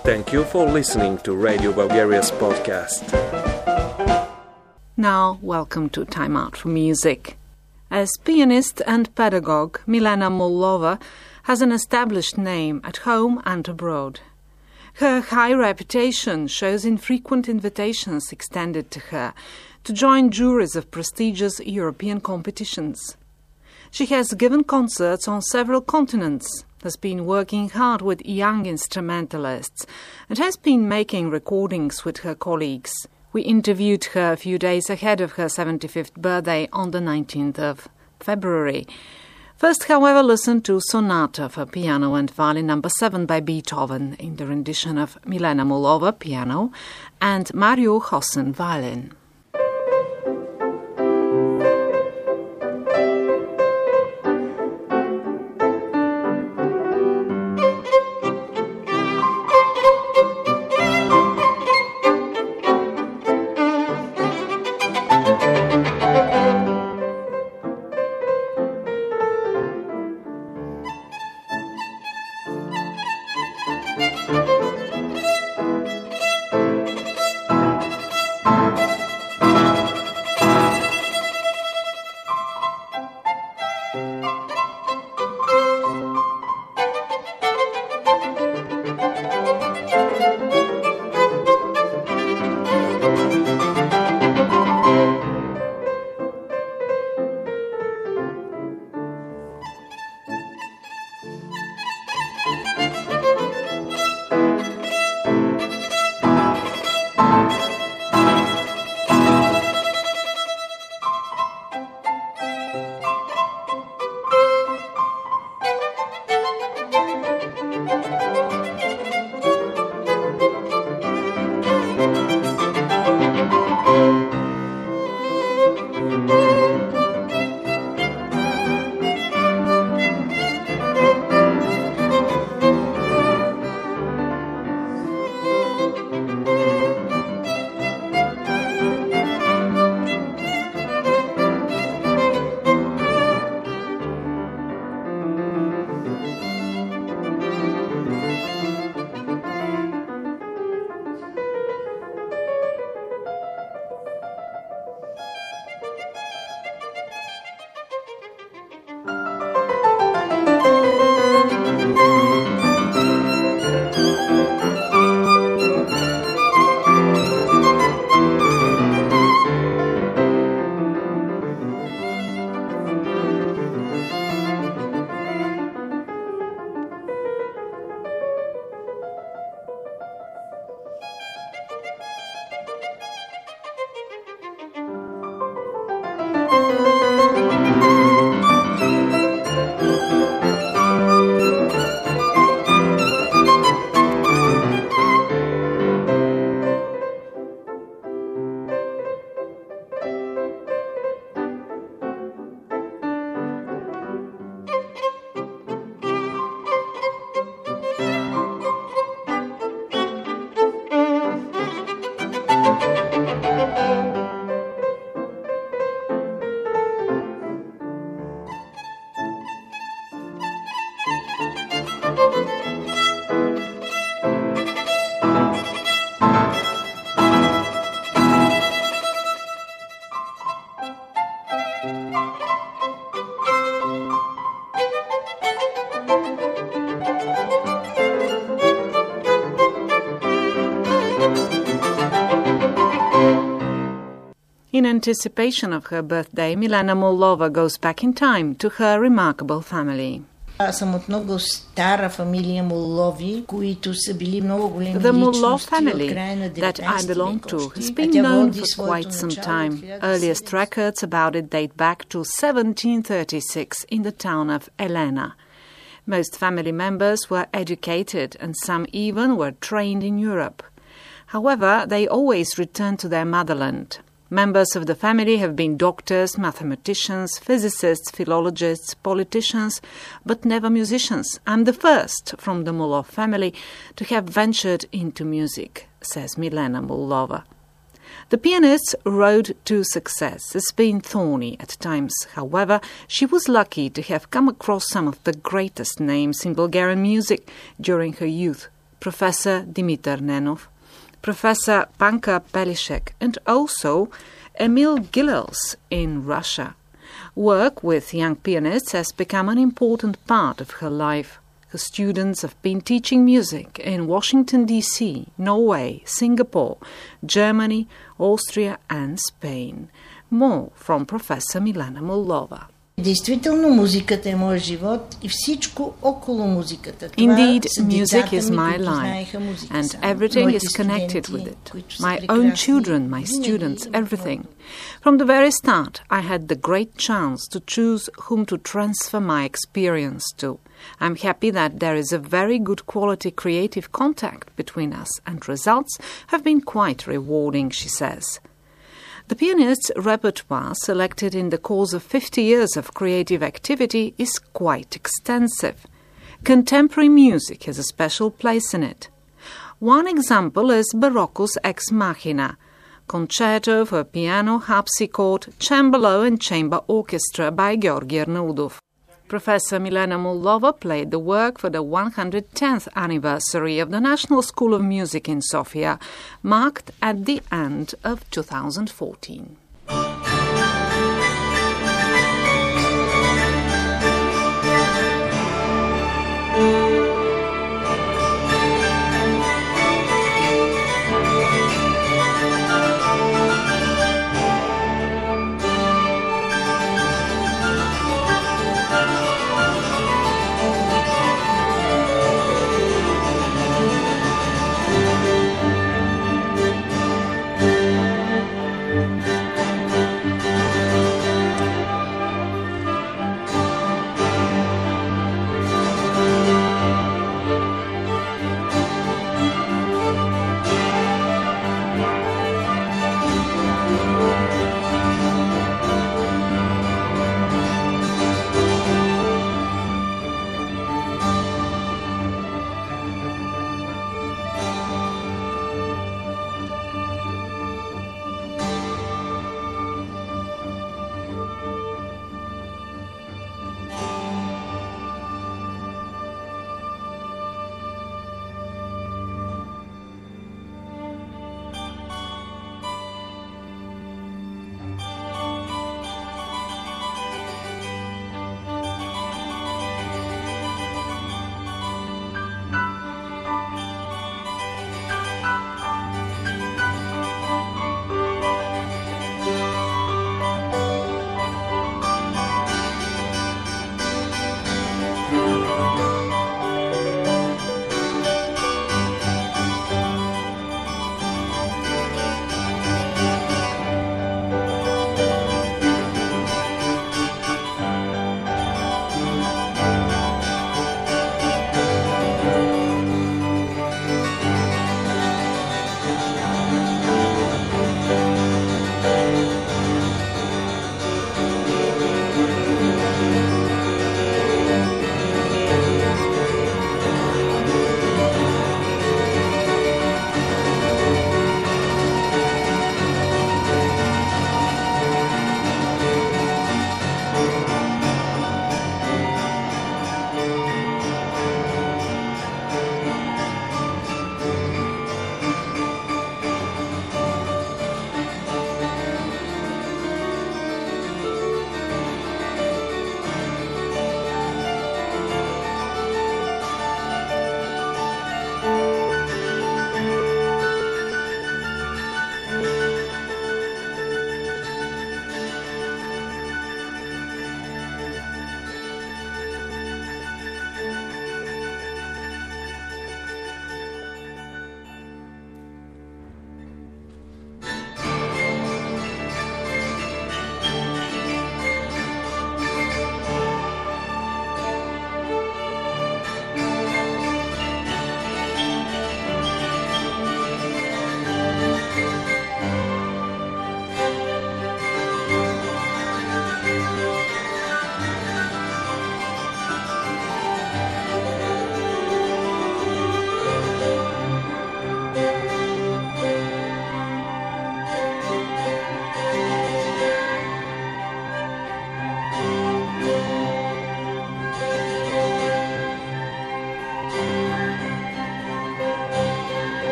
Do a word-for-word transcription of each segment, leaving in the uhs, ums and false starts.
Thank you for listening to Radio Bulgaria's podcast. Now, welcome to Time Out for Music. As pianist and pedagogue, Milena Mullova has an established name at home and abroad. Her high reputation shows in frequent invitations extended to her to join juries of prestigious European competitions. She has given concerts on several continents, has been working hard with young instrumentalists, and has been making recordings with her colleagues. We interviewed her a few days ahead of her seventy-fifth birthday on the nineteenth of February. First, however, listen to Sonata for Piano and Violin number seven by Beethoven in the rendition of Milena Mullova, piano, and Mario Hossen, violin. In anticipation of her birthday, Milena Mullova goes back in time to her remarkable family. Аз съм от много стара фамилия Муллови, които са били много големи The Mullov личности от family края на that I belong деветнайсети to век has още, been а тя known води for своето quite some начало time. от Earliest хиляда records about it date back to seventeen thirty-six in the town of Elena. Most family members were educated and some even were trained in Europe. However, they always returned to their motherland. Members of the family have been doctors, mathematicians, physicists, philologists, politicians, but never musicians. I'm the first from the Mullov family to have ventured into music, says Milena Mullova. The pianist's road to success has been thorny at times. However, she was lucky to have come across some of the greatest names in Bulgarian music during her youth, Professor Dimitar Nenov, Professor Panka Pelishek, and also Emil Gilels in Russia. Work with young pianists has become an important part of her life. Her students have been teaching music in Washington, D C, Norway, Singapore, Germany, Austria and Spain. More from Professor Milena Mullova. Действително, музиката е моят живот и всичко около музиката. Indeed, music is my life, and everything is connected with it. My own children, my students, everything. From the very start, I had the great chance to choose whom to transfer my experience to. I'm happy that there is a very good quality creative contact between us, and results have been quite rewarding, she says. The pianist's repertoire, selected in the course of fifty years of creative activity, is quite extensive. Contemporary music has a special place in it. One example is Barocco's Ex Machina, concerto for piano, harpsichord, cembalo and chamber orchestra by Georgi Arnaudov. Professor Milena Mullova played the work for the one hundred tenth anniversary of the National School of Music in Sofia, marked at the end of two thousand fourteen.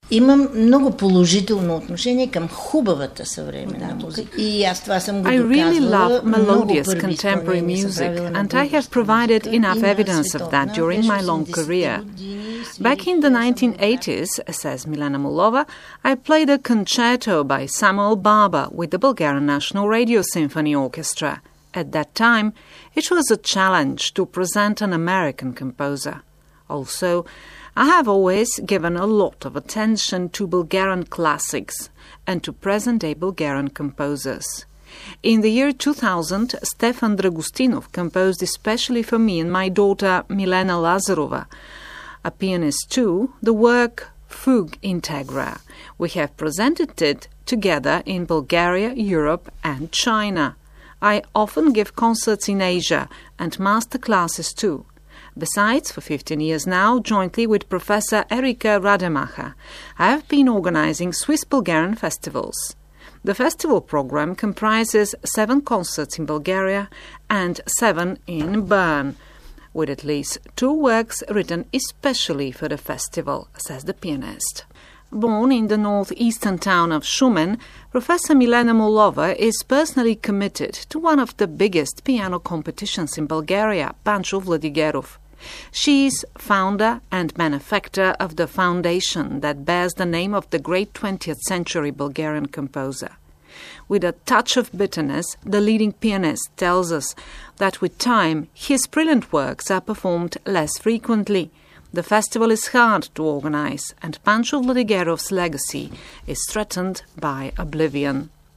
Имам много положително отношение към хубавата съвременна музика. И аз това съм го I really доказвала. love melodious contemporary music, and I have provided enough evidence of that during my long career. Back in the nineteen eighties, says Milena Mullova, I played a concerto by Samuel Barber with the Bulgarian National Radio Symphony Orchestra. At that time, it was a challenge to present an American composer. Also, I have always given a lot of attention to Bulgarian classics and to present-day Bulgarian composers. In the year two thousand, Stefan Dragostinov composed especially for me and my daughter Milena Lazarova, a pianist too, the work Fugue Integra. We have presented it together in Bulgaria, Europe and China. I often give concerts in Asia and master classes too. Besides, for fifteen years now, jointly with Professor Erika Rademacher, I have been organizing Swiss-Bulgarian festivals. The festival program comprises seven concerts in Bulgaria and seven in Bern, with at least two works written especially for the festival, says the pianist. Born in the northeastern town of Shumen, Professor Milena Mullova is personally committed to one of the biggest piano competitions in Bulgaria, Pancho Vladigerov. She is founder and benefactor of the foundation that bears the name of the great twentieth century Bulgarian composer. With a touch of bitterness, the leading pianist tells us that with time, his brilliant works are performed less frequently. The festival is hard to organize, and Pancho Vladigerov's legacy is threatened by oblivion.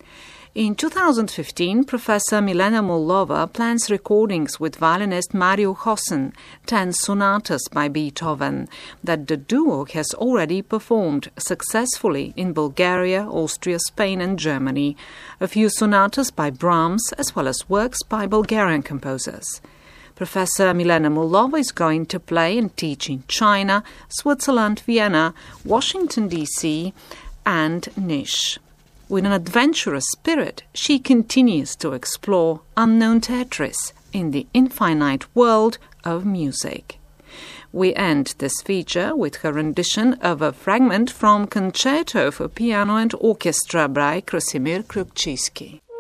In two thousand fifteen, Professor Milena Mullova plans recordings with violinist Mario Hossen, ten sonatas by Beethoven, that the duo has already performed successfully in Bulgaria, Austria, Spain and Germany, a few sonatas by Brahms, as well as works by Bulgarian composers. Professor Milena Mullova is going to play and teach in China, Switzerland, Vienna, Washington, D C and Niš. With an adventurous spirit, she continues to explore unknown territories in the infinite world of music. We end this feature with her rendition of a fragment from Concerto for Piano and Orchestra by Krasimir Krupczycki.